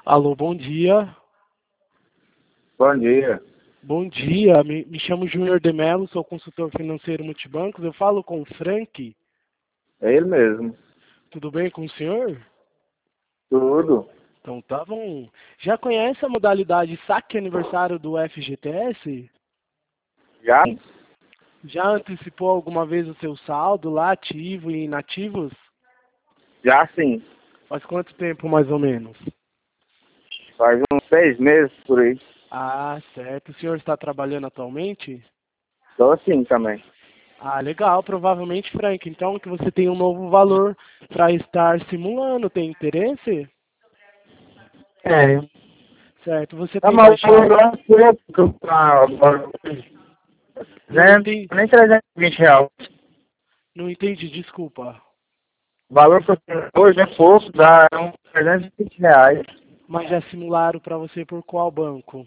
Alô, bom dia. Bom dia. Bom dia, me chamo Júnior de Mello, sou consultor financeiro multibancos. Eu falo com o Frank. É ele mesmo. Tudo bem com o senhor? Tudo. Então tá bom. Já conhece a modalidade saque aniversário do FGTS? Já? Já antecipou alguma vez o seu saldo lá, ativo e inativos? Já sim. Faz quanto tempo mais ou menos? Faz uns 6 meses por aí. Ah, certo. O senhor está trabalhando atualmente? Tô sim também. Ah, legal. Provavelmente, Frank. Então que você tem um novo valor para estar simulando. Tem interesse? É. Certo. Você Tá tem mal baixado. pouco pra agora. Não Né? entendi, Nem R$ 320. não entendi, desculpa. O valor que eu tenho hoje é pouco, dá uns R$ 320. Mas já simularam para você por qual banco?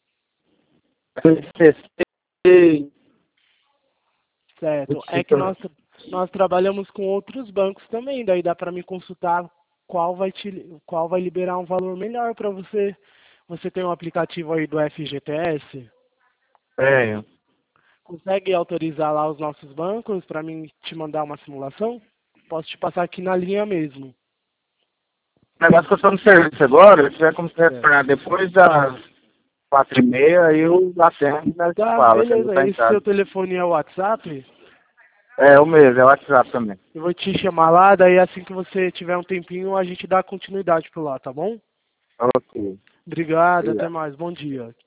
CC, Certo. É que nós trabalhamos com outros bancos também. Daí dá para me consultar qual vai liberar um valor melhor para você. Você tem um aplicativo aí do FGTS? Tenho. Consegue autorizar lá os nossos bancos para mim te mandar uma simulação? Posso te passar aqui na linha mesmo. O negócio que eu tô no serviço agora, se tiver como você Certo. retornar depois das 4h30, aí eu atendo e nós Tá, fala, que eu vou beleza. estar em Esse seu casa. telefone é o WhatsApp? É o mesmo, é o WhatsApp também. Eu vou te chamar lá, daí assim que você tiver um tempinho, a gente dá continuidade pro lá, tá bom? Ok. Obrigado, até Obrigado. mais. Bom dia.